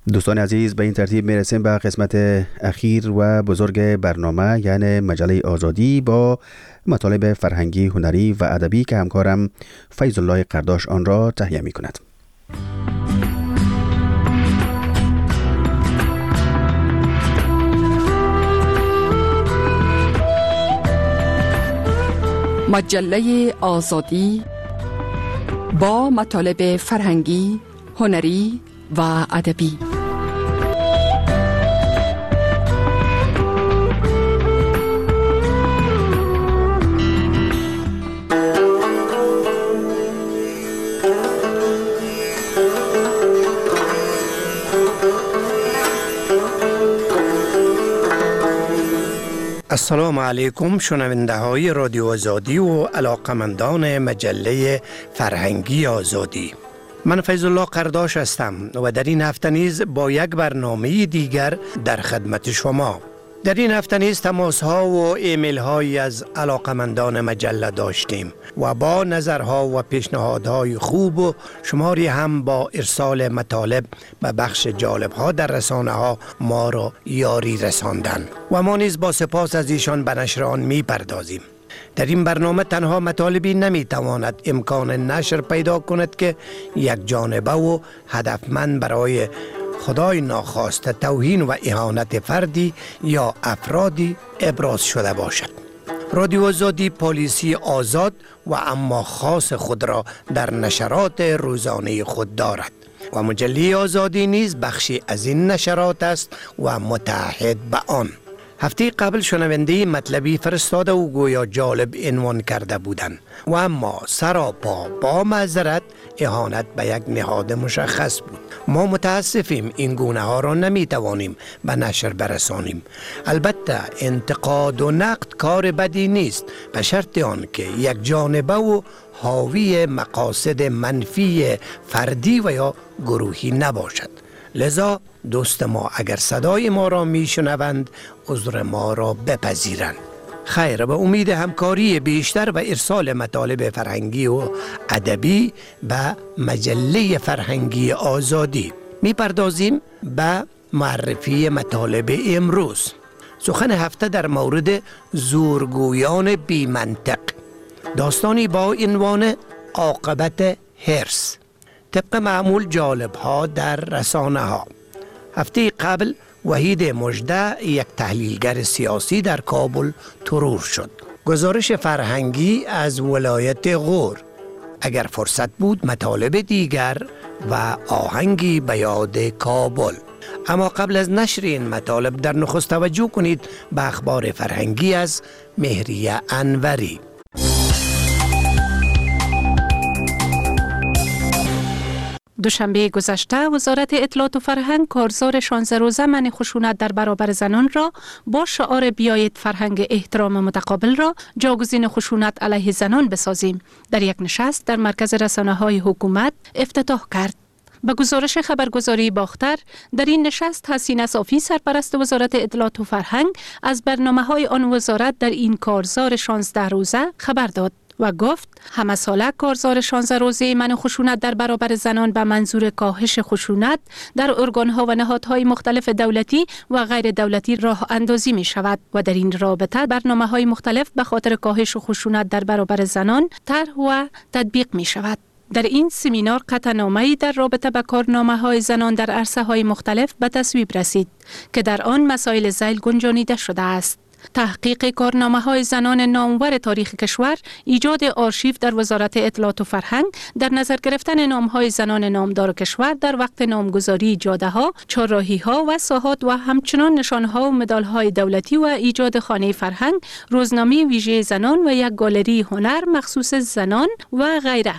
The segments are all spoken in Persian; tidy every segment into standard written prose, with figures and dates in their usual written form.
دوستان عزیز، به این ترتیب میرسیم به قسمت اخیر و بزرگ برنامه، یعنی مجله آزادی با مطالب فرهنگی، هنری و ادبی که همکارم فیض الله قرداش آن را تهیه می کند. مجله آزادی با مطالب فرهنگی، هنری و ادبی. السلام علیکم شنونده های رادیو آزادی و علاقمندان مجله فرهنگی آزادی. من فیض الله قرداش هستم و در این هفته نیز با یک برنامه دیگر در خدمت شما. در این هفته نیز تماس ها و ایمیل هایی از علاقمندان مجله داشتیم و با نظرها و پیشنهادهای خوب و شماری هم با ارسال مطالب به بخش جالب ها در رسانه ها ما را یاری رساندن و ما نیز با سپاس از ایشان به نشر آن می پردازیم. در این برنامه تنها مطالبی نمی تواند امکان نشر پیدا کند که یک جانبه و هدفمند برای خدای ناخواسته توهین و اهانت فردی یا افرادی ابراز شده باشد. رادیو آزادی پالیسی آزاد و اما خاص خود را در نشرات روزانه خود دارد و مجله آزادی نیز بخشی از این نشرات است و متعهد به آن. هفته قبل شنونده مطلبی فرستاده و گویا جالب عنوان کرده بودند و اما سراپا با معذرت اهانت به یک نهاد مشخص بود. ما متاسفیم این گونه ها را نمی توانیم به نشر برسانیم. البته انتقاد و نقد کار بدی نیست به شرط آن که یک جانبه و حاوی مقاصد منفی فردی و یا گروهی نباشد. لذا دوست ما اگر صدای ما را میشنوند عذر ما را بپذیرند. خیر، به امید همکاری بیشتر و ارسال مطالب فرهنگی و ادبی به مجله فرهنگی آزادی میپردازیم به معرفی مطالب امروز. سخن هفته در مورد زورگویان بی منطق، داستانی با عنوان عاقبت حرص. طبق معمول جالب ها در رسانه ها. هفته قبل وحید مژده، یک تحلیلگر سیاسی در کابل ترور شد. گزارش فرهنگی از ولایت غور. اگر فرصت بود مطالب دیگر و آهنگی به یاد کابل. اما قبل از نشر این مطالب در نخست توجه کنید به اخبار فرهنگی از مهریه انوری. دوشنبه گذشته وزارت اطلاعات و فرهنگ کارزار 16 روزه منع خشونت در برابر زنان را با شعار بیایید فرهنگ احترام متقابل را جاگزین خشونت علیه زنان بسازیم در یک نشست در مرکز رسانه‌های حکومت افتتاح کرد. به گزارش خبرگزاری باختر، در این نشست حسینه صافی سرپرست وزارت اطلاعات و فرهنگ از برنامه‌های آن وزارت در این کارزار 16 روزه خبر داد و گفت همه ساله کارزار 16 روزه منع خشونت در برابر زنان به منظور کاهش خشونت در ارگان‌ها و نهادهای مختلف دولتی و غیر دولتی راه اندازی می شود و در این رابطه برنامه‌های مختلف به خاطر کاهش خشونت در برابر زنان طرح و تطبیق می شود. در این سمینار قطعنامه‌ای در رابطه با کارنامه‌های زنان در عرصه‌های مختلف به تصویب رسید که در آن مسائل ذیل گنجانیده شده است: تحقیق کارنامه‌های زنان نامور تاریخ کشور، ایجاد آرشیو در وزارت اطلاعات و فرهنگ، در نظر گرفتن نام‌های زنان نامدار کشور در وقت نامگذاری جاده‌ها، چهارراهی‌ها و ساحات و همچنان نشان‌ها و مدال‌های دولتی و ایجاد خانه فرهنگ، روزنامه ویژه زنان و یک گالری هنر مخصوص زنان و غیره.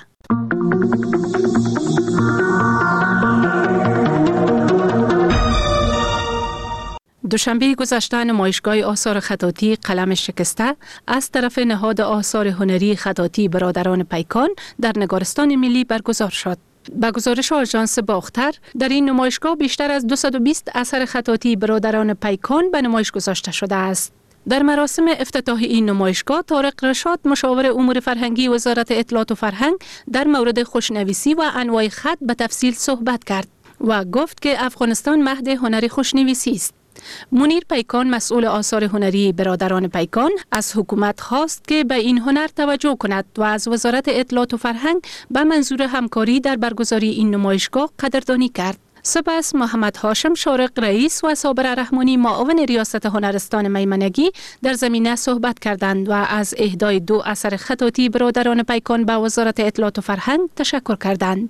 دوشنبه گذشته نمایشگاه آثار خطاطی قلم شکسته از طرف نهاد آثار هنری خطاطی برادران پیکان در نگارستان ملی برگزار شد. با گزارش آژانس باختر، در این نمایشگاه بیشتر از 220 اثر خطاطی برادران پیکان به نمایش گذاشته شده است. در مراسم افتتاح این نمایشگاه، طارق رشاد مشاور امور فرهنگی وزارت اطلاعات و فرهنگ در مورد خوشنویسی و انواع خط به تفصیل صحبت کرد. و گفت که افغانستان مهد هنر خوشنویسی است. منیر پیکان مسئول آثار هنری برادران پیکان از حکومت خواست که به این هنر توجه کند و از وزارت اطلاعات و فرهنگ به منظور همکاری در برگزاری این نمایشگاه قدردانی کرد. سپس محمد هاشم شارق رئیس و صابر رحمانی معاون ریاست هنرستان میمنگی در زمینه صحبت کردند و از اهدای 2 اثر خطاطی برادران پیکان به وزارت اطلاعات و فرهنگ تشکر کردند.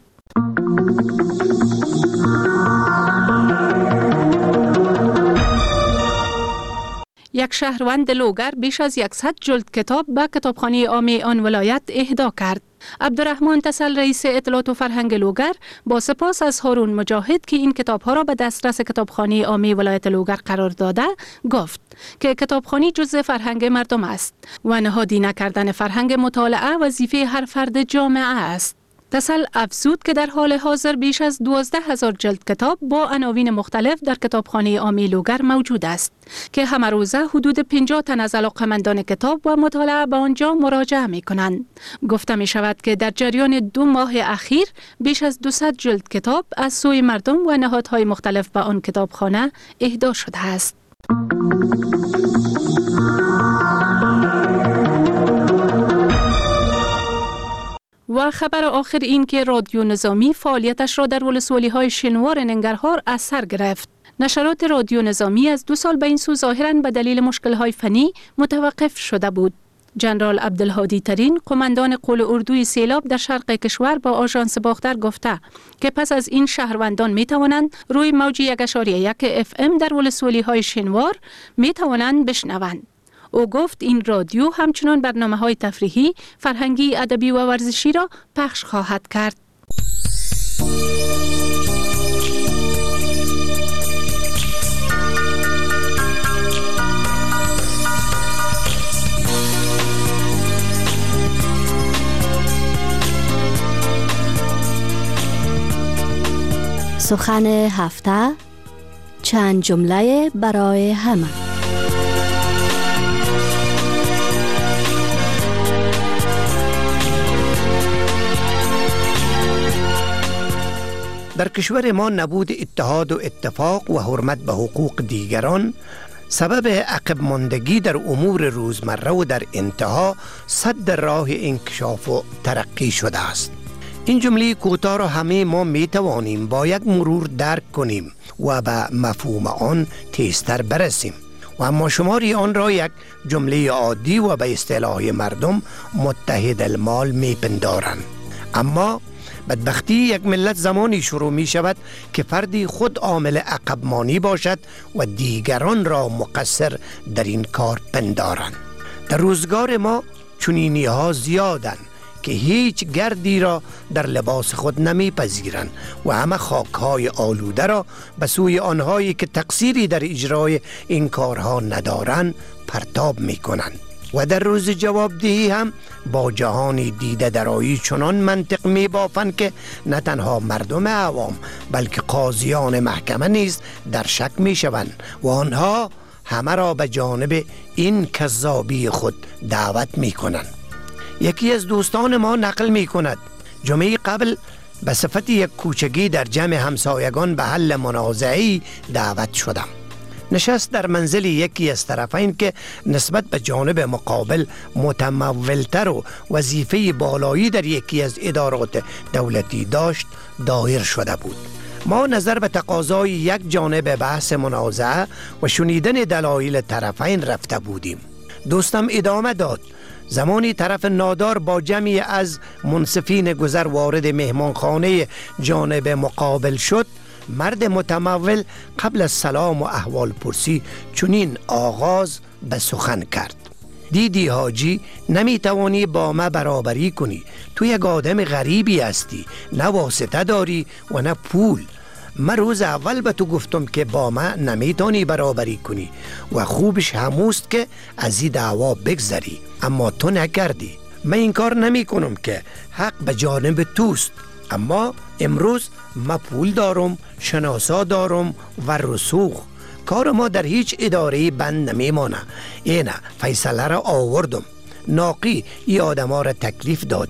یک شهروند لوگر بیش از 100 جلد کتاب به کتابخانه عامه آن ولایت اهدا کرد. عبدالرحمن تسل رئیس اطلاعات و فرهنگ لوگر با سپاس از هارون مجاهد که این کتاب‌ها را به دسترس کتابخانه عامه ولایت لوگر قرار داده گفت که کتابخانه جزء فرهنگ مردم است و نهادی نکردن فرهنگ مطالعه وظیفه هر فرد جامعه است. تسل افزود که در حال حاضر بیش از 12,000 جلد کتاب با عناوین مختلف در کتابخانه عامه لوگر موجود است که همه روزه حدود 50 تن از علاقه‌مندان کتاب و مطالعه به آنجا مراجعه می کنند. گفته می شود که در جریان 2 ماه اخیر بیش از 200 جلد کتاب از سوی مردم و نهادهای مختلف به آن کتابخانه اهدا شده است. و خبر آخر این که رادیو نظامی فعالیتش را در ولسوالی‌های شنوار ننگرهار از سر گرفت. نشرات رادیو نظامی از 2 سال به این سو ظاهراً به دلیل مشکل‌های فنی متوقف شده بود. جنرال عبدالهادی ترین قماندان قول اردوی سیلاب در شرق کشور با آژانس باختر گفته که پس از این شهروندان می توانند روی موج 1.1 FM در ولسوالی‌های شنوار می توانند بشنوند. او گفت این رادیو همچنان برنامه‌های تفریحی، فرهنگی، ادبی و ورزشی را پخش خواهد کرد. سخن هفته، چند جمله برای همه. در کشور ما نبود اتحاد و اتفاق و حرمت به حقوق دیگران سبب عقب ماندگی در امور روزمره و در انتها سد راه انکشاف و ترقی شده است. این جمله کوتاه را همه ما می توانیم با یک مرور درک کنیم و به مفهوم آن تیزتر برسیم و اما شماری آن را یک جمله عادی و به اصطلاح مردم متحد المال می پندارند. اما بدبختی یک ملت زمانی شروع می شود که فردی خود عامل عقب مانی باشد و دیگران را مقصر در این کار پندارند. در روزگار ما چنینی ها زیادند که هیچ گردی را در لباس خود نمی پذیرند و همه خاکهای آلوده را به سوی آنهایی که تقصیری در اجرای این کارها ندارند پرتاب می کنند و در روز جوابدهی هم با جهانی دیده درایی چنان منطق می بافند که نه تنها مردم عوام بلکه قاضیان محکمه نیز در شک می شوند و آنها همه را به جانب این کذابی خود دعوت می کنند. یکی از دوستان ما نقل می کند جمعه قبل به صفت یک کوچگی در جمع همسایگان به حل منازعی دعوت شدم. نشست در منزل یکی از طرفین که نسبت به جانب مقابل متمولتر و وظیفه بالایی در یکی از ادارات دولتی داشت دایر شده بود. ما نظر به تقاضای یک جانب بحث منازعه و شنیدن دلایل طرفین رفته بودیم. دوستم ادامه داد: زمانی طرف نادار با جمعی از منصفین گذر وارد مهمانخانه جانب مقابل شد، مرد متمول قبل از سلام و احوال پرسی چنین آغاز به سخن کرد: دیدی حاجی، نمی توانی با ما برابری کنی. تو یک آدم غریبی هستی، نه واسطه داری و نه پول. من روز اول به تو گفتم که با ما نمیتونی برابری کنی و خوبش هموست که از این دعوا بگذری، اما تو نکردی. من این کار نمی کنم که حق به جانب توست، اما امروز ما پول دارم، شناسا دارم و رسوخ. کار ما در هیچ اداره بند نمیمانه. اینه فیصله را آوردم. ناقی ای آدم ها را تکلیف دادی.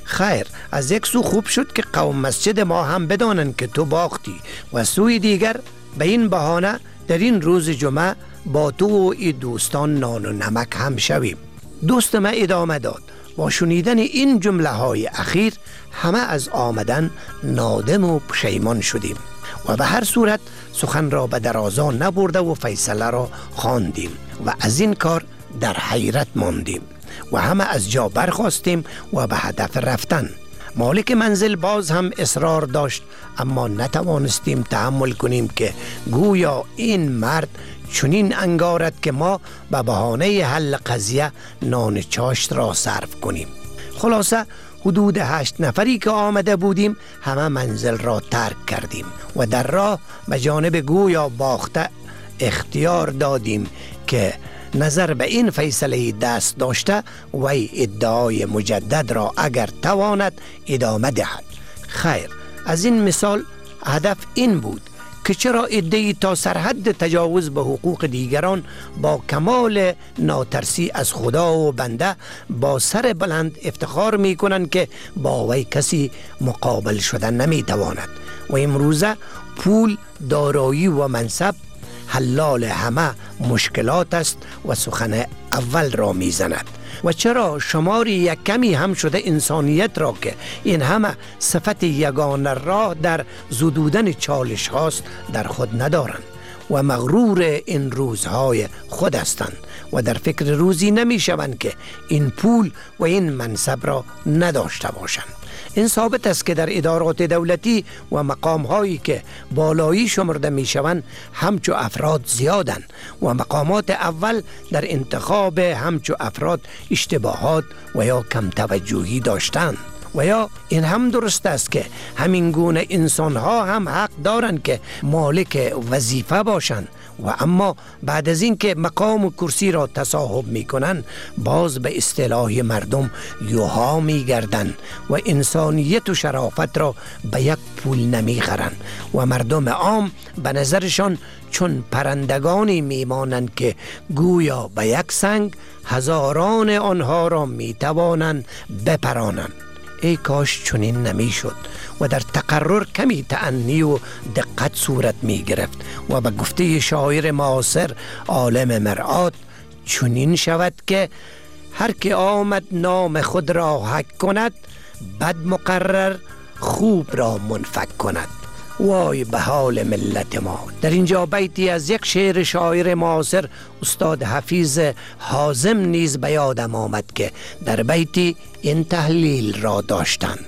خیر، از یک سو خوب شد که قوم مسجد ما هم بدانند که تو باختی و سوی دیگر به این بهانه در این روز جمعه با تو و ای دوستان نان و نمک هم شویم. دوست ما ادامه داد: با شنیدن این جمله های اخیر همه از آمدن نادم و پشیمان شدیم و به هر صورت سخن را به درازا نبرده و فیصله را خواندیم و از این کار در حیرت ماندیم و همه از جا برخاستیم و به هدف رفتن. مالک منزل باز هم اصرار داشت، اما نتوانستیم تحمل کنیم که گویا این مرد چنین انگارد که ما به بهانه حل قضیه نان چاشت را صرف کنیم. خلاصه حدود 8 نفری که آمده بودیم همه منزل را ترک کردیم و در راه به جانب گویا باخته اختیار دادیم که نظر به این فیصله دست داشته وی ادعای مجدد را اگر تواند ادامه دهد. خیر، از این مثال هدف این بود که چرا عده‌ای تا سرحد تجاوز به حقوق دیگران با کمال ناترسی از خدا و بنده با سر بلند افتخار می کنند که با وی کسی مقابل شدن نمی تواند و امروزه پول، دارایی و منصب حلال همه مشکلات است و سخن اول را می زند. و چرا شماری یک کمی هم شده انسانیت را که این همه صفت یگانه راه در زدودن چالش هاست در خود ندارند و مغرور این روزهای خود هستند و در فکر روزی نمی شوند که این پول و این منصب را نداشته باشند. این ثابت است که در ادارات دولتی و مقام‌هایی که بالایی شمرده می‌شوند همچو افراد زیادند و مقامات اول در انتخاب همچو افراد اشتباهات و یا کم توجهی داشتند. و یا این هم درست است که همین گونه انسان‌ها هم حق دارند که مالک وظیفه باشند و اما بعد از این که مقام و کرسی را تصاحب می کنند باز به اصطلاح مردم یوها می گردند و انسانیت و شرافت را به یک پول نمی خرند و مردم عام به نظرشان چون پرندگانی می مانند که گویا به یک سنگ هزاران آنها را می توانند بپرانند. ای کاش چنین نمی شد و در تقرر کمی تأنی و دقت صورت می گرفت و به گفته شاعر معاصر عالم مرآت چنین شود که هر که آمد نام خود را حک کند بد مقرر خوب را منفک کند. وای به حال ملت ما. در اینجا بیتی از یک شعر شاعر معاصر استاد حفیظ حازم نیز به یادم آمد که در بیتی این تحلیل را داشتند: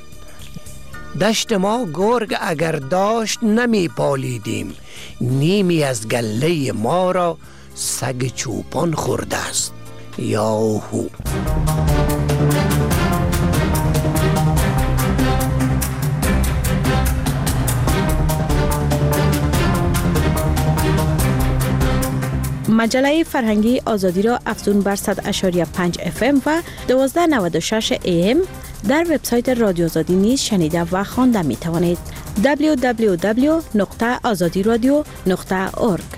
دشت ما گرگ اگر داشت نمی پالیدیم، نیمی از گله ما را سگ چوپان خورده است. یاهو. مجله فرهنگی آزادی را افزون بر 100.5 FM و 1296 AM در وبسایت رادیو آزادی نیز شنیده و خوانده می توانید. www.azadiradio.org.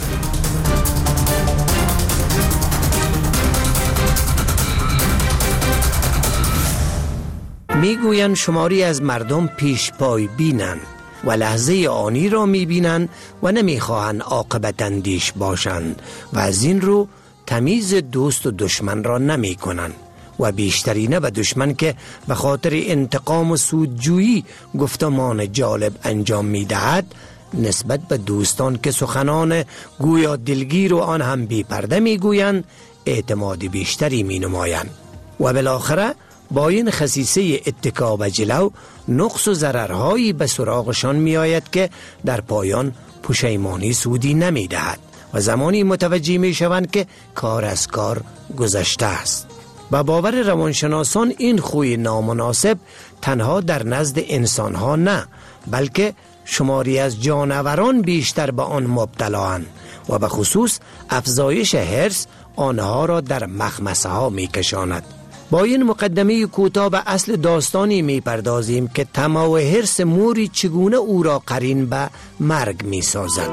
میگویند شماری از مردم پیش پای بینند و لحظه آنی را میبینند و نمیخواهند عاقبت اندیش باشند و از این رو تمیز دوست و دشمن را نمی کنند و بیشترینه به دشمن که به خاطر انتقام و سودجویی گفتمان جالب انجام میدهد نسبت به دوستان که سخنان گویا دلگیر و آن هم بی پرده میگویند اعتماد بیشتری می نمایند و بالاخره با این خصیصه اتکا به جلو نقص و ضررهایی به سراغشان می آید که در پایان پشیمانی سودی نمی دهد و زمانی متوجه می شوند که کار از کار گذشته است. و باور روانشناسان این خوی نامناسب تنها در نزد انسانها نه بلکه شماری از جانوران بیشتر به آن مبتلااند و به خصوص افزایش حرص آنها را در مخمصه ها می کشاند. با این مقدمه کوتاه به اصل داستانی می پردازیم که طمع و حرص موری چگونه او را قرین به مرگ می سازد.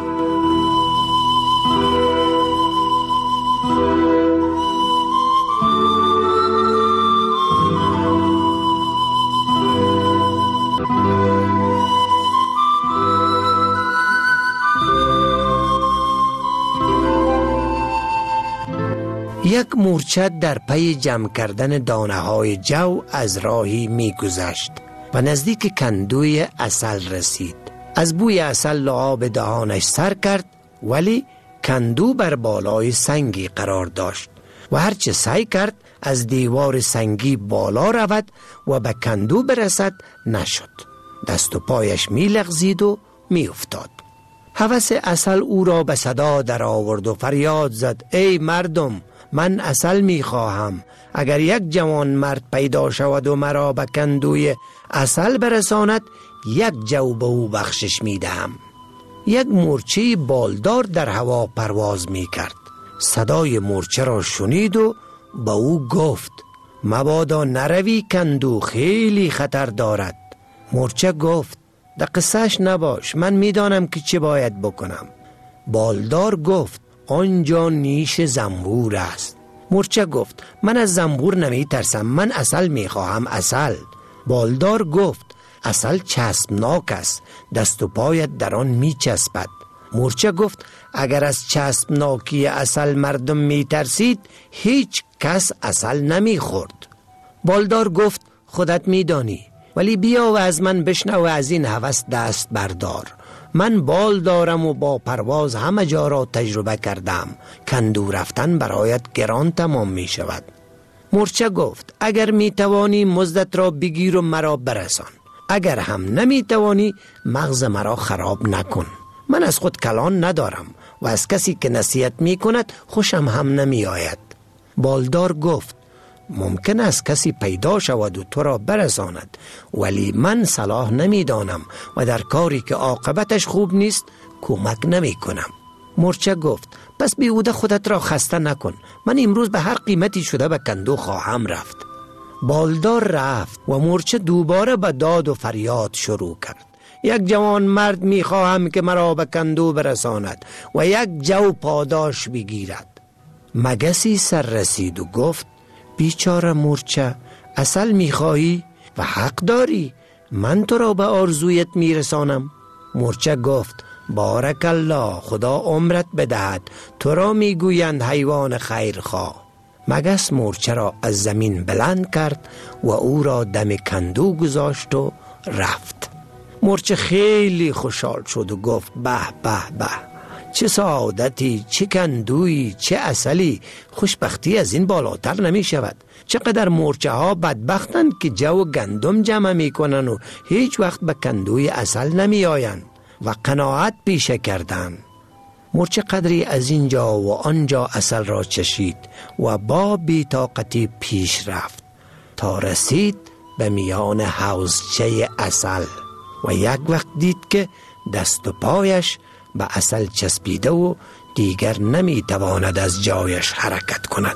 یک مورچه در پی جمع کردن دانه های جو از راهی می گذشت و نزدیک کندوی عسل رسید. از بوی عسل لعاب دهانش سر کرد، ولی کندو بر بالای سنگی قرار داشت و هرچه سعی کرد از دیوار سنگی بالا رود و به کندو برسد نشد. دست و پایش می لغزید و می افتاد. هوس عسل او را به صدا در آورد و فریاد زد: ای مردم، من عسل می خواهم. اگر یک جوان مرد پیدا شود و مرا به کندوی عسل برساند، یک جو به او بخشش می دهم. یک مورچه بالدار در هوا پرواز می کرد. صدای مورچه را شنید و به او گفت: مبادا نروی، کندو خیلی خطر دارد. مورچه گفت: در قصهش نباش، من میدانم که چه باید بکنم. بالدار گفت: آنجا نیش زنبور است. مورچه گفت: من از زنبور نمی ترسم، من عسل می خواهم، عسل. بالدار گفت: عسل چسبناک است، دست و پایت در آن می چسبد. مورچه گفت: اگر از چسبناکی عسل مردم می ترسید، هیچ کس عسل نمی خورد. بالدار گفت: خودت می دانی، ولی بیا و از من بشنو و از این هوس دست بردار. من بال دارم و با پرواز همه جا را تجربه کردم. کندو رفتن برایت گران تمام می شود. مورچه گفت: اگر می توانی مزدت را بگیر و مرا برسان. اگر هم نمی توانی مغز مرا خراب نکن. من از خود کلان ندارم و از کسی که نصیحت می کند خوشم هم نمی آید. بالدار گفت: ممکن است کسی پیدا شود و تو را برساند، ولی من صلاح نمی دانم و در کاری که عاقبتش خوب نیست کمک نمی کنم. مورچه گفت: پس بیهوده خودت را خسته نکن، من امروز به هر قیمتی شده به کندو خواهم رفت. بالدار رفت و مورچه دوباره به داد و فریاد شروع کرد: یک جوان مرد می خواهم که مرا به کندو برساند و یک جو پاداش بگیرد. مگسی سر رسید و گفت: بیچاره مورچه، عسل می خواهی و حق داری، من تو را به آرزویت می رسانم. مورچه گفت: بارک الله، خدا عمرت بدهد، تو را می گویند حیوان خیرخواه. مگس مورچه را از زمین بلند کرد و او را دم کندو گذاشت و رفت. مورچه خیلی خوشحال شد و گفت: به به به، چه سعادتی، چه کندویی، چه عسلی، خوشبختی از این بالاتر نمی شود. چقدر مورچه ها بدبختند که جو گندم جمع می کنن و هیچ وقت به کندوی عسل نمی آیند و قناعت پیشه کردن. مورچه قدری از اینجا و آنجا عسل را چشید و با بی‌طاقتی پیش رفت تا رسید به میان حوضچه عسل و یک وقت دید که دست و پایش به عسل چسبیده و دیگر نمی تواند از جایش حرکت کند.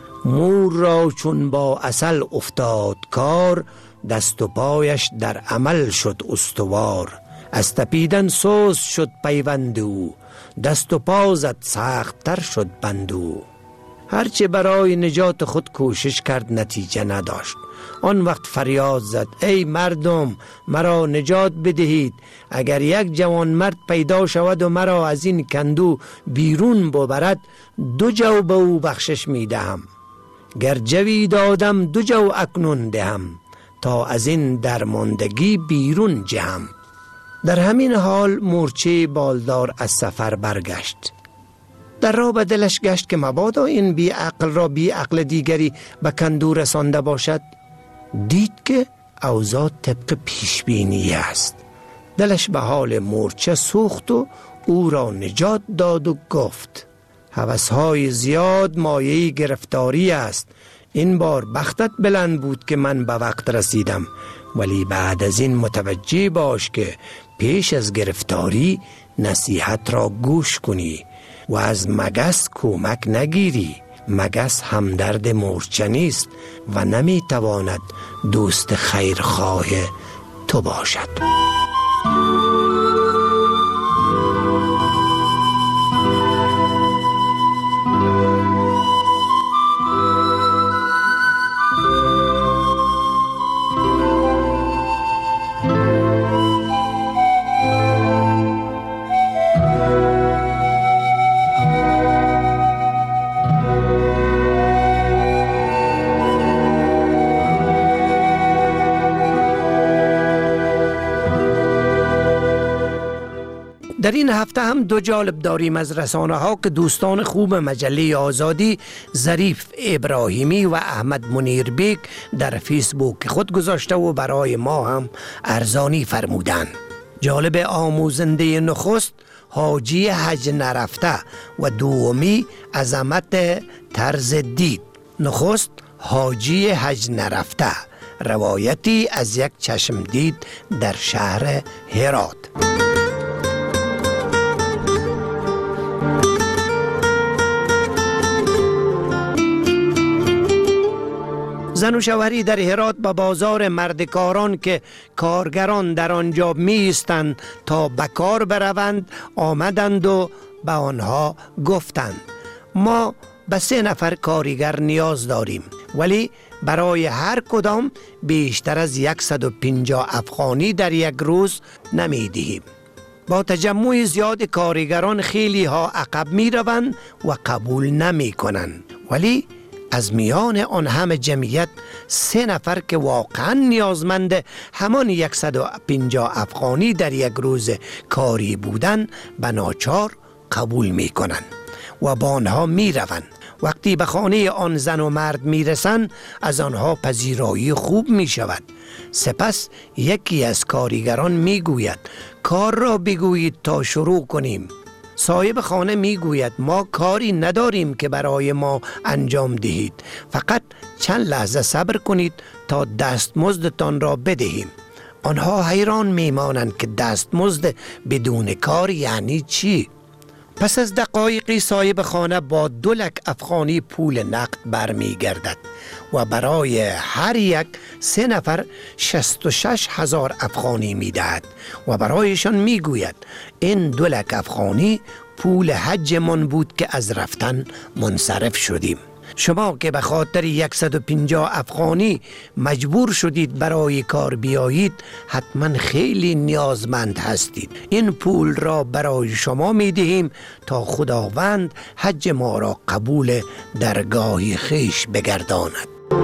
مور را چون با عسل افتاد کار، دست و پایش در عمل شد استوار. از تپیدن سوس شد پیوند او، دست و پا زد سخت تر شد بند او. هرچه برای نجات خود کوشش کرد نتیجه نداشت. آن وقت فریاد زد: ای مردم، مرا نجات بدهید. اگر یک جوان مرد پیدا شود و مرا از این کندو بیرون ببرد، 2 جو به او بخشش می دهم. گر جوی دادم 2 جو اکنون دهم، تا از این درماندگی بیرون جهم. در همین حال مورچه بالدار از سفر برگشت. در راه به دلش گشت که مبادا این بی عقل را بی عقل دیگری به کندو رسانده باشد. دید که اوضاع طبق پیشبینی است. دلش به حال مورچه سوخت و او را نجات داد و گفت: هوس‌های زیاد مایه گرفتاری است. این بار بختت بلند بود که من به وقت رسیدم، ولی بعد از این متوجه باش که پیش از گرفتاری نصیحت را گوش کنی و از مگس کمک نگیری. مگس همدرد مورچه نیست و نمی تواند دوست خیرخواه تو باشد. در این هفته هم دو جالب داریم از رسانه ها که دوستان خوب مجله آزادی ظریف ابراهیمی و احمد منیر بیگ در فیسبوک خود گذاشته و برای ما هم ارزانی فرمودن. جالب آموزنده نخست حاجی حج نرفته و دومی عظمت طرز دید. نخست حاجی حج نرفته، روایتی از یک چشم دید در شهر هرات. زن و شوهری در هرات به بازار مردکاران که کارگران در آنجا می ایستند تا به کار بروند آمدند و به آنها گفتند ما به 3 نفر کارگر نیاز داریم، ولی برای هر کدام بیشتر از 150 افغانی در یک روز نمی دهیم. با تجمع زیاد کارگران خیلی ها عقب می روند و قبول نمی کنند، ولی از میان آن همه جمعیت 3 نفر که واقعا نیازمند همان 150 افغانی در یک روز کاری بودن به ناچار قبول می کنند و با آنها می روند. وقتی به خانه آن زن و مرد می رسند از آنها پذیرایی خوب می شود. سپس یکی از کارگران می گوید کار را بگویید تا شروع کنیم. صاحب خانه می گوید ما کاری نداریم که برای ما انجام دهید، فقط چند لحظه صبر کنید تا دستمزدتان را بدهیم. آنها حیران می مانند که دستمزد بدون کار یعنی چی؟ پس از دقایقی صاحب خانه با 2 لک افغانی پول نقد برمی گردد و برای هر یک 3 نفر 66,000 افغانی می دهد و برایشان می گوید این 2 لک افغانی پول حج من بود که از رفتن منصرف شدیم. شما که به خاطر 150 افغانی مجبور شدید برای کار بیایید حتما خیلی نیازمند هستید. این پول را برای شما می دهیم تا خداوند حج ما را قبول درگاه خیش بگرداند.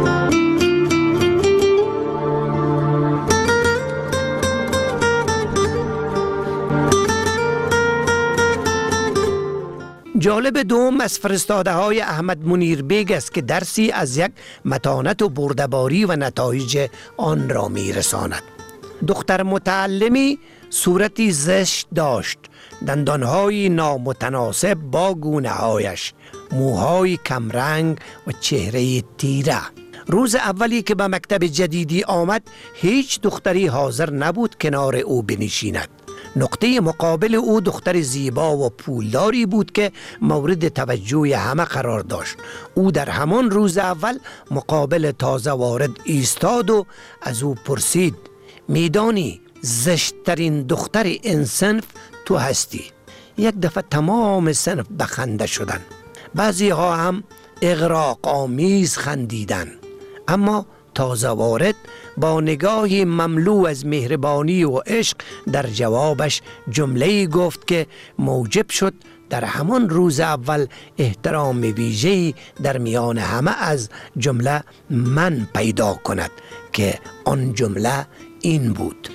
جالب دوم از فرستاده های احمد منیر بیگ است که درسی از یک متانت و بردباری و نتایج آن را می رساند. دختر متعلمی صورتی زشت داشت، دندانهای نامتناسب با گونه هایش، موهای کمرنگ و چهره تیره. روز اولی که به مکتب جدیدی آمد هیچ دختری حاضر نبود کنار او بنشیند. نقطه مقابل او دختر زیبا و پولداری بود که مورد توجه همه قرار داشت. او در همان روز اول مقابل تازه وارد ایستاد و از او پرسید میدانی زشترین دختر این صنف تو هستی؟ یک دفعه تمام صنف به خنده شدند. بعضی ها هم اغراق آمیز خندیدند، اما تازه وارد با نگاهی مملو از مهربانی و عشق در جوابش جمله‌ای گفت که موجب شد در همان روز اول احترام ویژه‌ای در میان همه از جمله من پیدا کند که آن جمله این بود: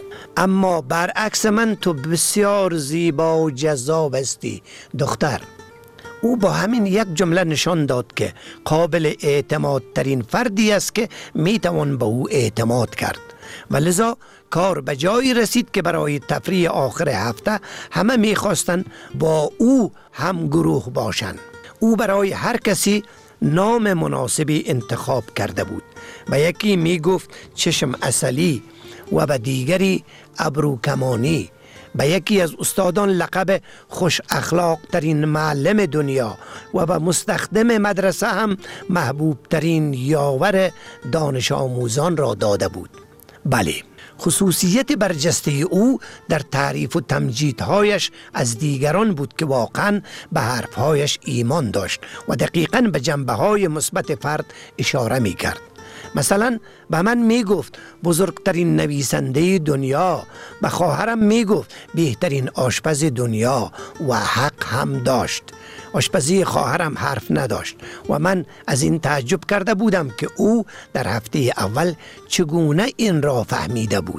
اما برعکس من تو بسیار زیبا و جذاب هستی دختر. او با همین یک جمله نشان داد که قابل اعتماد ترین فردی است که میتوان به او اعتماد کرد و لذا کار به جایی رسید که برای تفریح آخر هفته همه میخواستند با او هم گروه باشند. او برای هر کسی نام مناسبی انتخاب کرده بود. و یکی میگفت چشم عسلی و به دیگری ابرو کمانی. به یکی از استادان لقب خوش اخلاق ترین معلم دنیا و به مستخدم مدرسه هم محبوب ترین یاور دانش آموزان را داده بود. بله، خصوصیت برجسته او در تعریف و تمجیدهایش از دیگران بود که واقعا به حرفهایش ایمان داشت و دقیقاً به جنبه‌های مثبت فرد اشاره می کرد. مثلا به من می گفت بزرگترین نویسنده دنیا، به خواهرم می گفت بهترین آشپز دنیا و حق هم داشت. آشپزی خواهرم حرف نداشت و من از این تعجب کرده بودم که او در هفته اول چگونه این را فهمیده بود.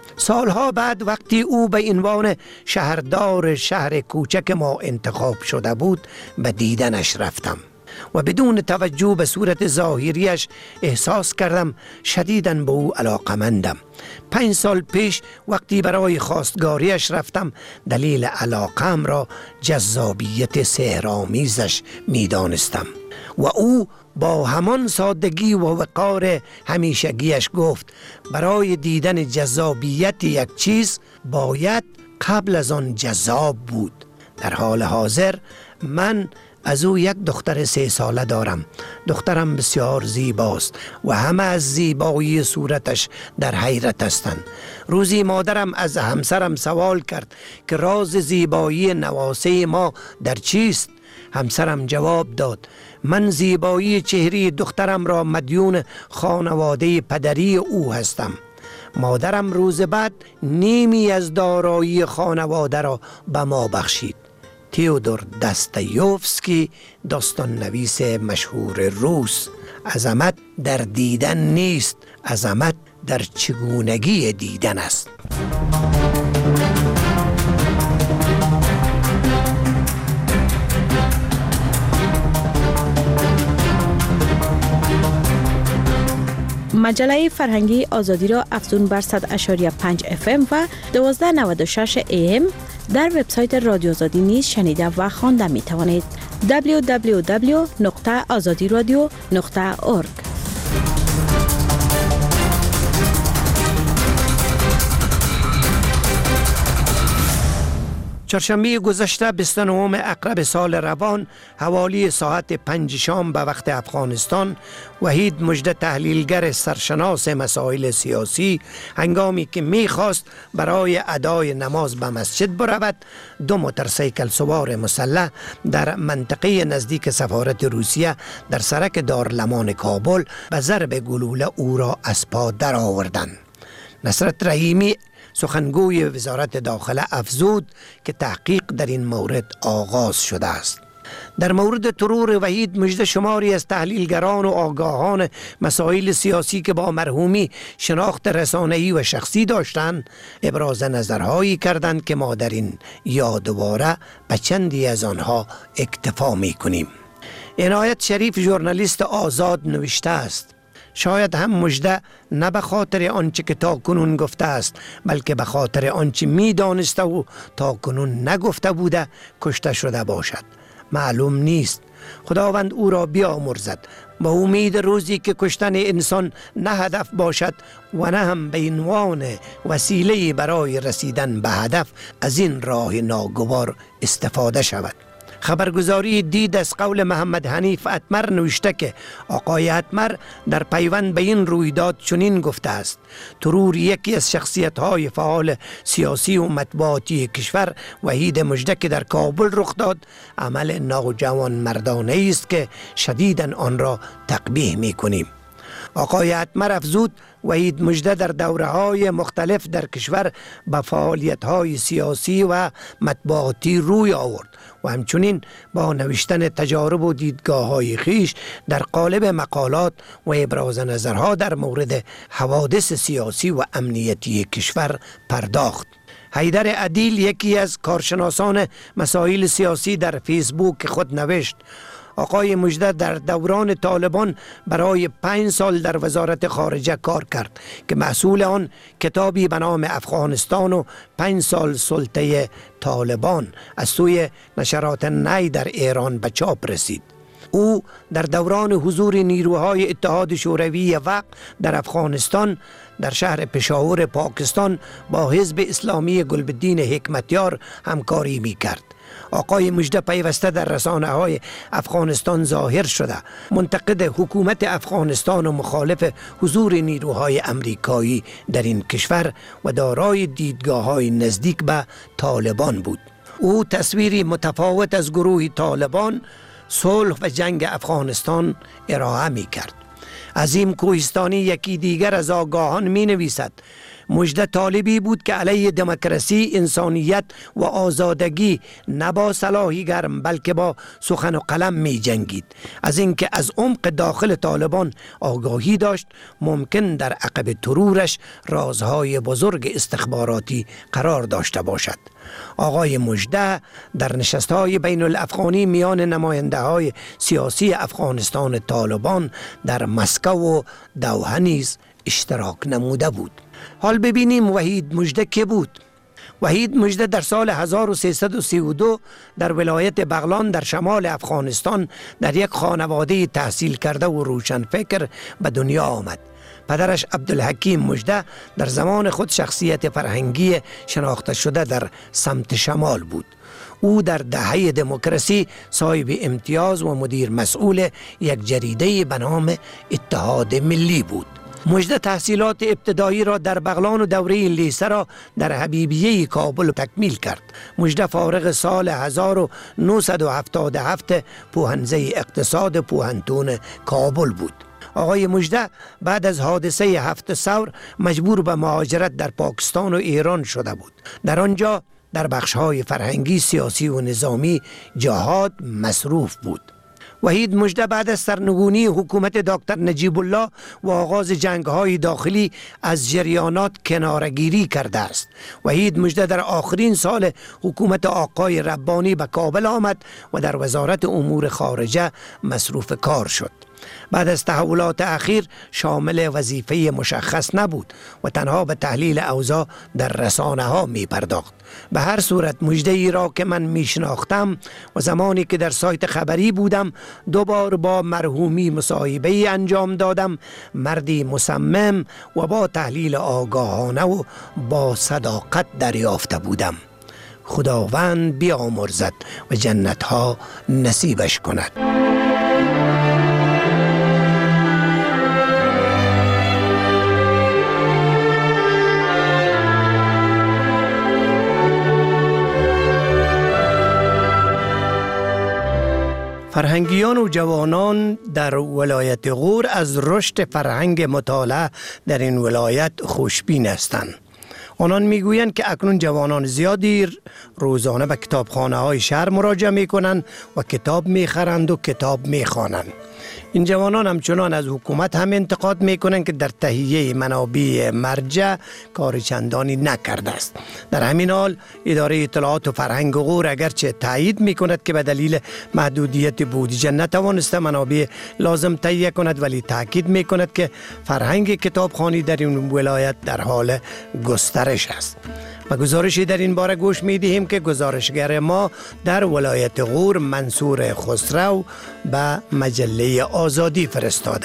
سالها بعد وقتی او به عنوان شهردار شهر کوچک ما انتخاب شده بود به دیدنش رفتم و بدون توجه به صورت ظاهریش احساس کردم شدیداً به او علاقمندم. 5 سال پیش وقتی برای خواستگاریش رفتم دلیل علاقم را جذابیت سحرآمیزش می دانستم و او با همان سادگی و وقار همیشگیش گفت برای دیدن جذابیت یک چیز باید قبل از آن جذاب بود. در حال حاضر من از او یک دختر 3 ساله دارم. دخترم بسیار زیباست و همه از زیبایی صورتش در حیرت هستند. روزی مادرم از همسرم سوال کرد که راز زیبایی نواسه ما در چیست؟ همسرم جواب داد من زیبایی چهره دخترم را مدیون خانواده پدری او هستم. مادرم روز بعد نیمی از دارایی خانواده را به ما بخشید. تئودور داستایوفسکی، داستان نویس مشهور روس. عظمت در دیدن نیست، عظمت در چگونگی دیدن است. مجله فرهنگی آزادی را افزون بر 100.5 FM و 1296 AM در وبسایت رادیو آزادی نیز شنیده و خوانده می توانید. www.azadiradio.org. چهارشنبه گذشته 29 اکرب سال روان حوالی ساعت 5 شام به وقت افغانستان وحید مژده تحلیلگر سرشناس مسائل سیاسی هنگامی که می‌خواست برای ادای نماز به مسجد برود 2 موتورسیکل سوار مسلح در منطقه نزدیک سفارت روسیه در سرک دارالمان کابل به ضرب گلوله او را از پا درآوردند. نصرت رحیمی سخنگوی وزارت داخله افزود که تحقیق در این مورد آغاز شده است. در مورد ترور وحید مژده شماری از تحلیلگران و آگاهان مسائل سیاسی که با مرحومی شناخت رسانه‌ای و شخصی داشتند ابراز نظرهایی کردند که ما در این یادواره به چندی از آنها اکتفا می‌کنیم. عنایت شریف ژورنالیست آزاد نوشته است شاید هم مژده نه به خاطر آنچه که تا کنون گفته است بلکه به خاطر آنچه می دانسته و تا کنون نگفته بوده کشته شده باشد. معلوم نیست. خداوند او را بیامرزد. با امید روزی که کشتن انسان نه هدف باشد و نه هم به عنوان وسیله برای رسیدن به هدف از این راه ناگوار استفاده شود. خبرگزاری دید از قول محمد حنیف اتمر نوشته که آقای اتمر در پیوند به این رویداد چنین گفته است ترور یکی از شخصیت‌های فعال سیاسی و مطبوعاتی کشور وحید مژده که در کابل رخ داد عمل ناجوان مردانه است که شدیداً آن را تقبیح می‌کنیم. آقای اتمر افزود وحید مژده در دوره‌های مختلف در کشور به فعالیت‌های سیاسی و مطبوعاتی روی آورد و همچنین با نوشتن تجارب و دیدگاه‌های خویش در قالب مقالات و ابراز نظرها در مورد حوادث سیاسی و امنیتی کشور پرداخت. حیدر عدیل یکی از کارشناسان مسائل سیاسی در فیسبوک خود نوشت آقای مژده در دوران طالبان برای 5 سال در وزارت خارجه کار کرد که محصول آن کتابی به نام افغانستان و 5 سال سلطه طالبان از سوی نشرات نی در ایران به چاپ رسید. او در دوران حضور نیروهای اتحاد شوروی وقت در افغانستان در شهر پشاور پاکستان با حزب اسلامی گلبدین حکمتیار همکاری می کرد. آقای مژده پیوسته در رسانه‌های افغانستان ظاهر شده منتقد حکومت افغانستان و مخالف حضور نیروهای امریکایی در این کشور و دارای دیدگاه‌های نزدیک به طالبان بود. او تصویری متفاوت از گروه طالبان، صلح و جنگ افغانستان ارائه می کرد. عظیم کوهستانی یکی دیگر از آگاهان می نویسد مژده طالبی بود که علیه دموکراسی، انسانیت و آزادگی نه با سلاحی گرم بلکه با سخن و قلم می جنگید. از اینکه از عمق داخل طالبان آگاهی داشت ممکن در عقب ترورش رازهای بزرگ استخباراتی قرار داشته باشد. آقای مژده در نشست‌های بین الافغانی میان نماینده‌های سیاسی افغانستان طالبان در مسکو و دوحه نیز اشتراک نموده بود. حال ببینیم وحید مژده که بود. وحید مژده در سال 1332 در ولایت بغلان در شمال افغانستان در یک خانواده تحصیل کرده و روشنفکر به دنیا آمد. پدرش عبدالحکیم مژده در زمان خود شخصیت فرهنگی شناخته شده در سمت شمال بود. او در دهه دموکراسی صاحب امتیاز و مدیر مسئول یک جریده به نام اتحاد ملی بود. مژده تحصیلات ابتدایی را در بغلان و دوره لیسه را در حبیبیه کابل تکمیل کرد. مژده فارغ سال 1977 پوهنزه اقتصاد پوهنتون کابل بود. آقای مژده بعد از حادثه 7 ثور مجبور به مهاجرت در پاکستان و ایران شده بود. در آنجا در بخش‌های فرهنگی، سیاسی و نظامی جهاد مصروف بود. وحید مژده بعد از سرنگونی حکومت دکتر نجیب الله و آغاز جنگ‌های داخلی از جریانات کناره‌گیری کرده است. وحید مژده در آخرین سال حکومت آقای ربانی به کابل آمد و در وزارت امور خارجه مصروف کار شد. بعد از تحولات اخیر شامل وظیفه مشخص نبود و تنها به تحلیل اوضاع در رسانه ها می پرداخت. به هر صورت مژده ای را که من می شناختم و زمانی که در سایت خبری بودم دوبار با مرحومی مصاحبه انجام دادم، مردی مصمم و با تحلیل آگاهانه و با صداقت دریافته بودم. خداوند بیامرزد و جنتها نصیبش کند. فرهنگیان و جوانان در ولایت غور از رشد فرهنگ مطالعه در این ولایت خوشبین هستند. آنان میگویند که اکنون جوانان زیادی روزانه به کتابخانه های شهر مراجعه میکنند و کتاب میخرند و کتاب میخوانند. این جوانان همچنان از حکومت هم انتقاد میکنند که در تهیه منابع مرجع کار چندانی نکرده است. در همین حال اداره اطلاعات و فرهنگ غور اگرچه تایید میکند که به دلیل محدودیت بودجه نتوانسته منابع لازم تهیه کند، ولی تاکید میکند که فرهنگ کتابخوانی در این ولایت در حال گسترش است. و گزارشی در این باره گوش میدهیم که گزارشگر ما در ولایت غور منصور خسرو به مجله آزادی فرستاده.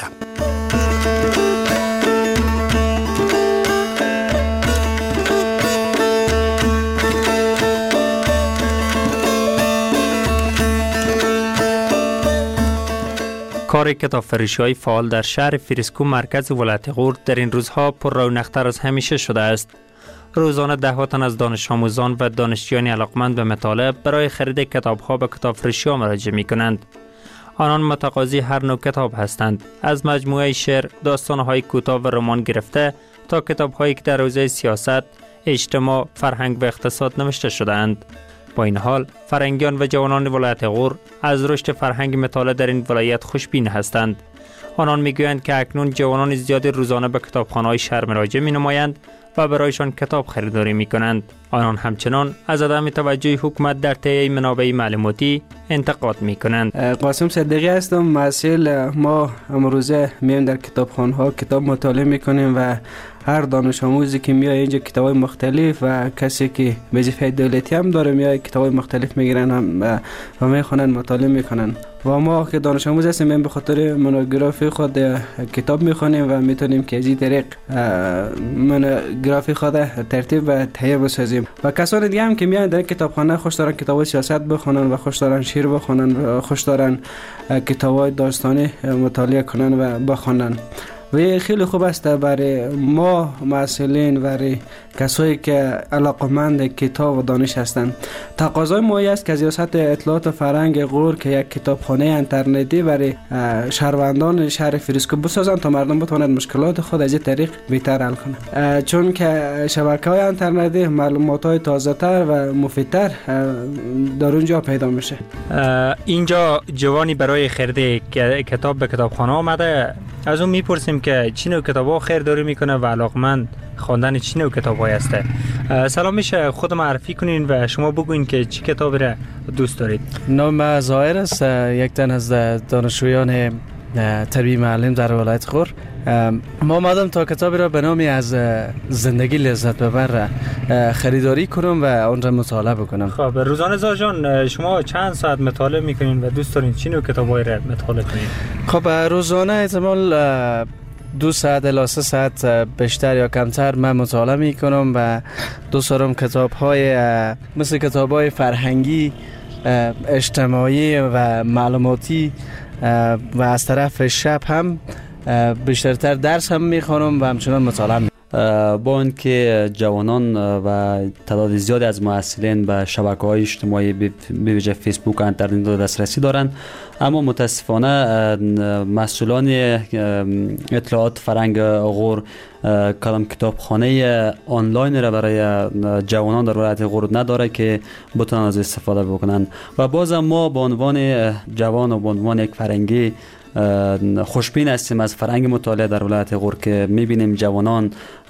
کار کتابفروشی‌های فعال در شهر فریسکو مرکز ولایت غور در این روزها پر رونق‌تر از همیشه شده است. روزانه ده تن از دانش آموزان و دانشجویان علاقمند به مطالعه برای خرید کتاب‌ها به کتابفروشی‌ها مراجعه می‌کنند. آنان متقاضی هر نوع کتاب هستند، از مجموعه شعر، داستان‌های کوتاه و رمان گرفته تا کتاب‌هایی که در حوزه سیاست، اجتماع، فرهنگ و اقتصاد نوشته شده‌اند. با این حال فرهنگیان و جوانان ولایت غور از رشد فرهنگ مطالعه در این ولایت خوشبین هستند. آنان میگویند که اکنون جوانان زیادی روزانه به کتابخانه‌های شهر مراجعه می‌نمایند و برایشان کتاب خریداری می‌کنند. آنان همچنان از عدم توجه حکومت در تهیه منابع معلوماتی انتقاد می‌کنند. قاسم صدیقی هستم، مسئول. ما امروزه میایم در کتابخانه‌ها کتاب مطالعه می‌کنیم و هر دانش آموزی که میاد اینجا کتاب‌های مختلف و کسی که وظیفه دولتی هم داره میاد کتاب‌های مختلف میگیرن و میخونن، مطالعه میکنن. و ما که دانش آموز هستیم میایم به خاطر مونوگرافی خود کتاب میخونیم و میتونیم که از این طریق مونوگرافی خود ترتیب و تهیه بسازیم. و کسان دیگه هم که میان در کتابخانه خوش دارن کتاب سیاست بخونن و خوش دارن شعر بخونن و خوش دارن کتاب‌های داستانی مطالعه کنن و بخونن. و خیلی خوب است برای ما مسئولین، برای کسایی که علاقمند کتاب و دانش هستند. تقاضای ما است که ریاست اطلاعات و فرهنگ غور که یک کتابخانه اینترنتی برای شهروندان شهر فریسکو بسازند تا مردم بتوانند مشکلات خود از این طریق بهتر حل کنند، چون که شبکه‌های اینترنتی معلومات‌های تازه‌تر و مفیدتر در اونجا پیدا میشه. اینجا جوانی برای خرید کتاب به کتابخانه آمده، از اون میپرسیم که چی نوع کتابا خریداری میکنه و علاقمند خواندن چی نوع کتابایی هسته. سلام، میشه خود معرفی کنین و شما بگوین که چی کتابی را دوست دارید؟ نام ظاهر است، یک تن از دانشجویان تربیت معلم در ولایت غور. ما آمدم تا کتابی را به نامی از زندگی لذت ببر خریداری کنم و آن را مطالعه بکنم. خب روزانه زا جان، شما چند ساعت مطالعه میکنین و دوست دارین چی نوع کتابایی را مطالعه کنین؟ خب روزانه احتمال 2 ساعت الی 3 ساعت بیشتر یا کمتر من مطالعه میکنم و دوست دارم کتاب‌های مثل کتاب‌های فرهنگی، اجتماعی و معلوماتی و از طرف شب هم بیشترتر درس هم میخوانم و همچنان مطالعه میکنم. با اینکه جوانان و تعداد زیادی از محصلین به شبکه‌های اجتماعی به ویژه فیسبوک و اینترنت دسترسی دارند، اما متاسفانه مسئولان اطلاعات فرهنگ غور کدام کتابخانه آنلاین را برای جوانان در ولایت غور نداره که بتونن از استفاده بکنن و باز ما به عنوان جوان و به عنوان یک فرهنگی خوشبین هستیم از فرهنگ مطالعه در ولایت غور که میبینیم جوانان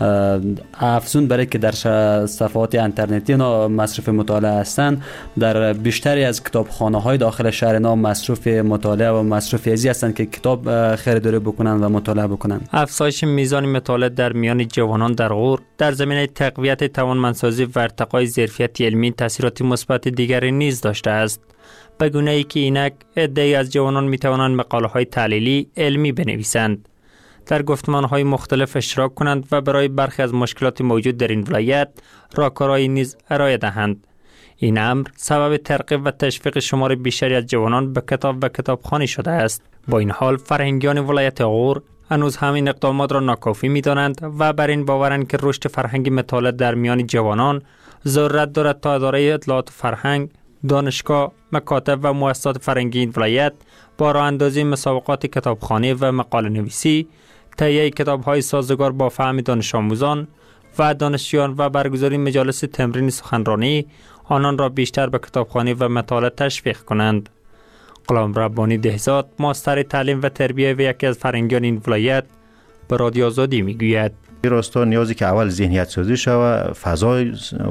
افزون برای که در صفحات اینترنتی مصرف مطالعه هستند، در بیشتری از کتابخانه های داخل شهر نام مصرف مطالعه و مصرف ازی هستند که کتاب خریداری بکنن و مطالعه بکنن. افزایش میزان مطالعه در میان جوانان در غور در زمینه تقویت توانمندسازی و ارتقای ظرفیت علمی تاثیرات مثبت دیگری نیز داشته است، به گونه‌ای که اینک عده‌ای از جوانان می‌توانند مقاله‌های تحلیلی علمی بنویسند، در گفتمان‌های مختلف اشتراک کنند و برای برخی از مشکلات موجود در این ولایت راهکارهایی نیز ارائه دهند. این امر سبب ترغیب و تشویق شمار بیشتری از جوانان به کتاب و کتابخوانی شده است. با این حال فرهنگیان ولایت غور هنوز همین اقدامات را ناکافی می‌دانند و بر این باورند که رشد فرهنگی مطالعه در میان جوانان ضرورت دارد تا اداره اطلاعات فرهنگ، دانشگاه، مکاتب و مؤسسات فرهنگی این ولایت با راه اندازی مسابقات کتابخوانی و مقاله نویسی، تهیه کتاب‌های سازگار با فهم دانش آموزان و دانشجویان و برگزاری مجالس تمرین سخنرانی آنان را بیشتر به کتابخوانی و مطالعه تشویق کنند. غلام ربانی دهزاد، ماستر تعلیم و تربیه و یکی از فرهنگیان این ولایت، به رادیو آزادی میگوید: راستا نیازی که اول ذهنیت سازی شود، فضای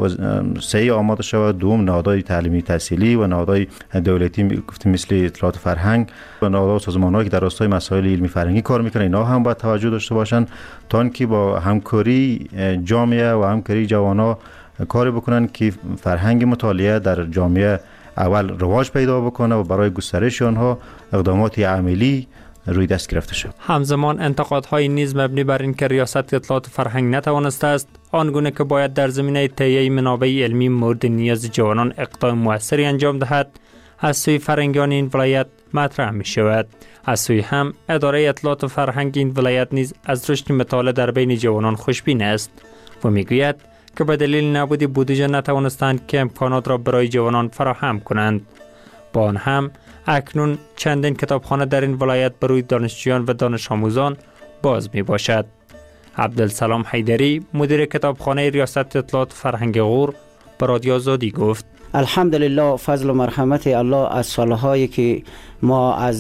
صحیح آماده شود، دوم نهادهای تعلیمی تحصیلی و نهادهای دولتی گفتیم مثل اطلاعات فرهنگ و نهادها و سازمان‌هایی که در راستای مسائل علمی فرهنگی کار میکنن، اینا هم باید توجه داشته باشن تا اینکه با همکاری جامعه و همکاری جوانا کاری بکنن که فرهنگ مطالعه در جامعه اول رواج پیدا بکنه و برای گسترش آنها اقدامات عملی روی دست گرفته شد. همزمان انتقادهای نیز مبنی بر این که ریاست اطلاعات فرهنگ نتوانسته است آنگونه که باید در زمینه تهیه منابع علمی مورد نیاز جوانان اقدام موثری انجام دهد، از سوی فرهنگیان این ولایت مطرح می شود. از سوی هم اداره اطلاعات فرهنگ این ولایت نیز از رشد مطالعه در بین جوانان خوشبین است و میگوید که به دلیل نبود بودجه نتوانستند که امکانات را برای جوانان فراهم کنند. با آن هم اکنون چندین کتابخانه در این ولایت برای دانشجویان و دانش آموزان باز می باشد. عبدالسلام حیدری، مدیر کتابخانه ریاست اطلاعات فرهنگ غور، به رادیو آزادی گفت: الحمدلله، فضل و مرحمت الله از سالهایی که ما از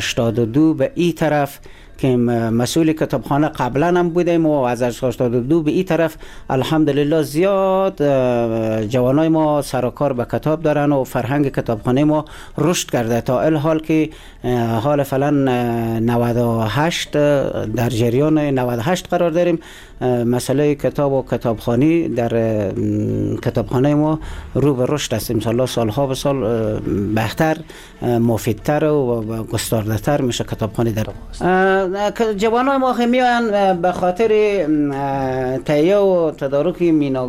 82 به این طرف که مسئول کتابخانه قبلا هم بودیم و از 82 به این طرف الحمدلله زیاد جوانای ما سرکار به کتاب دارن و فرهنگ کتابخانه ما رشد کرده تا الحال که حال فعلا 98 در جریان 98 قرار داریم مسئله کتاب و کتابخوانی در کتابخانه ما رو به رشد است. انشالله سالها به سال بهتر، مفیدتر و گسترده‌تر میشه کتابخانه در جوانای ما میان به خاطر تهیه و تدارک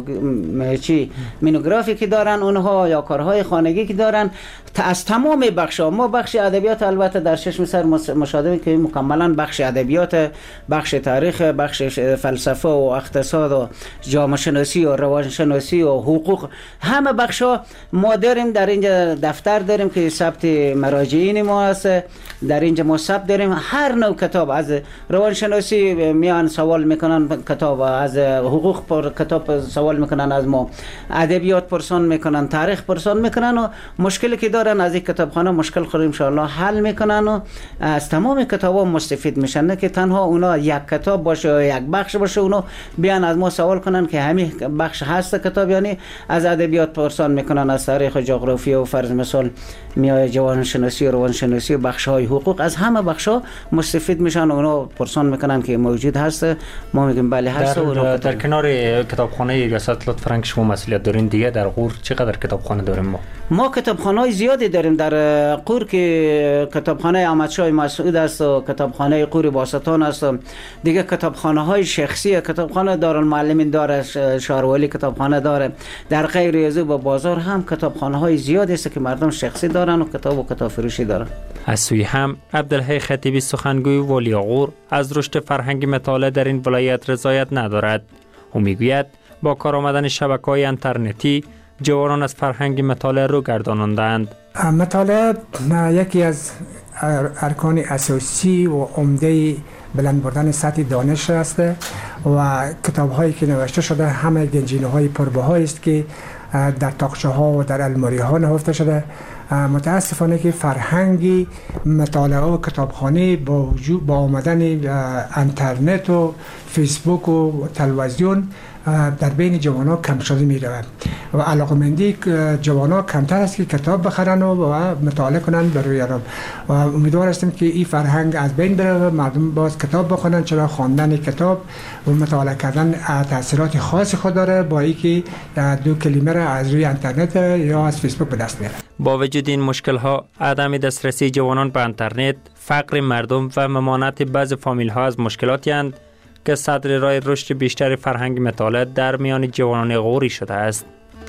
مینوگرافی که دارن اونها یا کارهای خانگی که دارن از تمام بخش‌ها. ما بخش ادبیات البته در چشم سر مشاهده که مکملا بخش ادبیات، بخش تاریخ، بخش فلسفه و اقتصاد و جامعه شناسی و روانشناسی و حقوق، همه بخش‌ها ما داریم. در اینجا دفتر داریم که ثبت مراجعین ما است. در اینجا ما ثبت داریم هر نوع کتاب، از روانشناسی میان سوال میکنن کتاب، از حقوق پر کتاب سوال میکنن از ما، ادبیات پرسان میکنن، تاریخ پرسان میکنن و مشکلی که دارن از این کتابخانه مشکل خود ان شاء الله حل میکنن و از تمام کتابا مستفید میشن. نه که تنها اونا یک کتاب باشه و یک بخش باشه اونا بیان از ما سوال کنن که همین بخش هست کتاب، یعنی از ادبیات پرسان میکنن، از تاریخ و جغرافیا و فرض مثال میای جوان شناسی و روان شناسی و بخش های حقوق، از همه بخش ها مستفید میشن و اونا پرسان میکنن که موجود هست. ما میگیم بله هست. در کنار کتابخانه ریاست اطلاعات فرهنگ شما مسئولیت دارین دیگه در غور چقدر کتابخانه داریم؟ ما کتابخانه های زیادی داریم در غور که کتابخانه احمدشاه مسعود است و کتابخانه غور باستان است. دیگه کتابخانه های شخصی، کتابخانه دارالمعلمین داره، شارولی کتابخانه داره، در غیر ریاضی و بازار هم کتابخانه های زیادی است که مردم شخصی دارن و کتاب فروشی دارن. از سوی هم عبدالحی خطیبی سخنگوی والی غور از رشد فرهنگی مطالعه در این ولایت رضایت ندارد. او میگوید با کار آمدن شبکه‌های اینترنتی جوانان از فرهنگ مطالعه رو گردانندند. مطالعه یکی از ارکان اساسی و عمده بلند بردن سطح دانش است و کتاب‌هایی که نوشته شده همه گنجینه‌های پربها است که در تاقچه‌ها و در الماری‌ها نهفته شده. متاسفانه که فرهنگی مطالعه و کتابخانه با آمدن اینترنت و فیسبوک و تلویزیون در بین جوانان کم شده می رود و علاقمندی جوانان کمتر است که کتاب بخرن و مطالعه کنن برای آرام. و امیدوار هستیم که این فرهنگ از بین بره و مردم باز کتاب بخونن، چرا خواندن کتاب و مطالعه کردن تاثیرات خاص خود داره با اینکه دو کلمه را از روی اینترنت یا از فیسبوک به دست میاره. با وجود این مشکل ها، عدم دسترسی جوانان به اینترنت، فقر مردم و ممانعت بعض فامیل ها از مشکلاتی اند که صدر راه رشد بیشتر فرهنگ مطالعه در میان جوانان غوری شده است.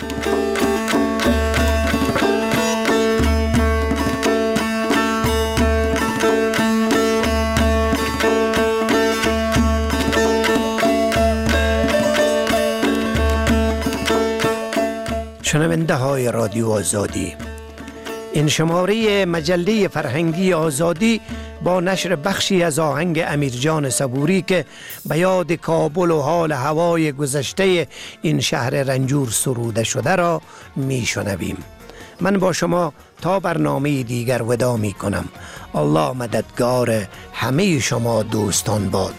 شنونده های رادیو آزادی، این شماره مجله فرهنگی آزادی با نشر بخشی از آهنگ امیرجان صبوری که به یاد کابل و حال هوای گذشته این شهر رنجور سروده شده را می شنویم. من با شما تا برنامه دیگر وداع می کنم. الله مددگار همه شما دوستان باد.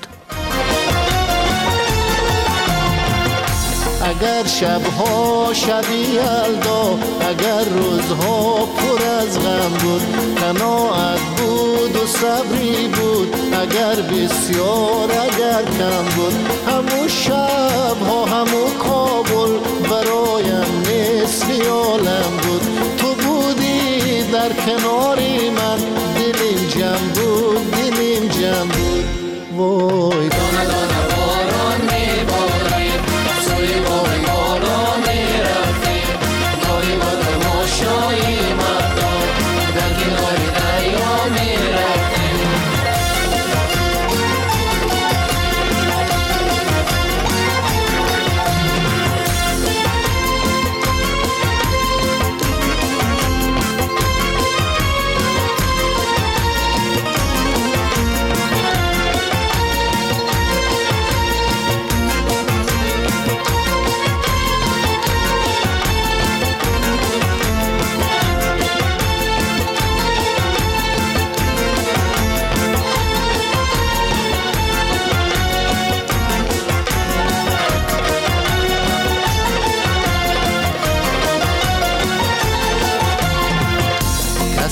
اگر شبها شبی یلدا، اگر روزها پر از غم بود، قناعت بود و صبری بود، اگر بسیار اگر کم بود، همون شبها همون کابل برایم مثل عالم بود. تو بودی در کناری من، دلیم جمع بود، دلیم جمع بود. وای دانه دانه باران میبارید، سوی باغ بالا میرفتیم، گاهی با تماشای مردم در کنار دریا میرفتیم.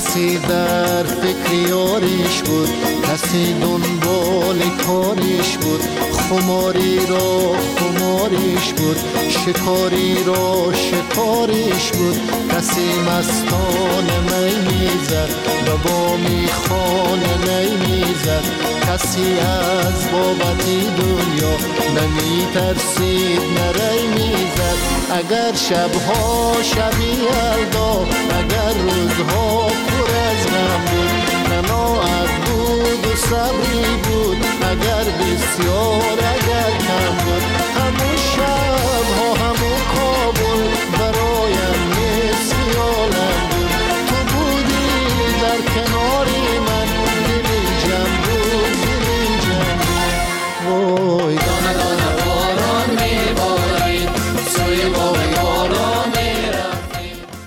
کسی در فکر یاریش بود، کسی دنبال کاریش بود، خماری را خماریش بود، شکاری را شکاریش بود. کسی مستانه می میزد و با میخانه نی میزد، کسی از بابتی دنیا نمی ترسید نری میزد. اگر شبها شبی یلدا، اگر روزها پر از غم بود، قناعت بود و صبری بود، اگر بسیار